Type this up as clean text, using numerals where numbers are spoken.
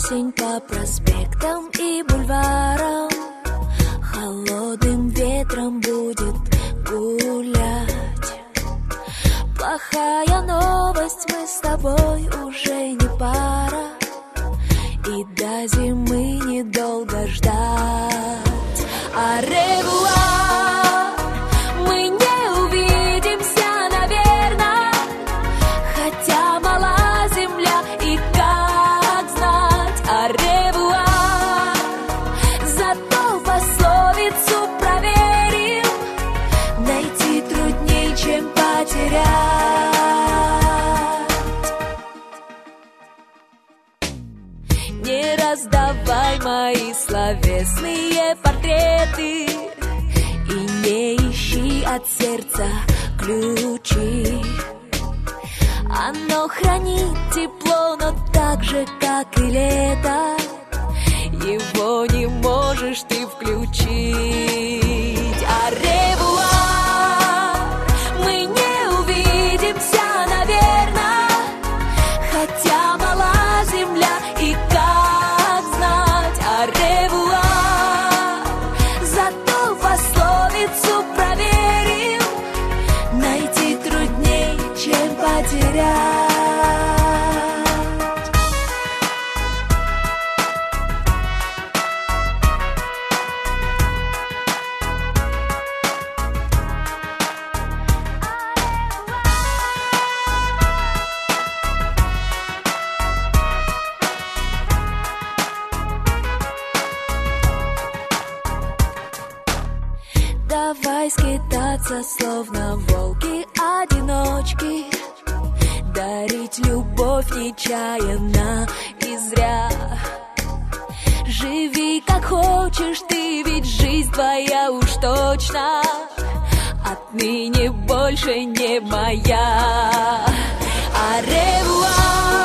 осень по проспектам и бульварам холодным ветром будет гулять. Плохая новость, мы с тобой уже не пара, и до зимы недолго ждать. Аревуар, мы не увидимся, наверное, хотя мала земля, и как знать. Аревуар, зато пословицу проверим, найти трудней, чем потерять. Не раздавай мои словесные портреты и не ищи от сердца ключи. Оно хранит тепло, но так же, как и лето, его не можешь ты включить. Аревуар, мы не увидимся, наверное, хотя мала земля, и как знать. Аревуар, зато пословицу проверим, найти трудней, чем потерять. Давай скитаться, словно волки-одиночки, дарить любовь нечаянно и зря. Живи как хочешь ты, ведь жизнь твоя уж точно отныне больше не моя. Аревуар.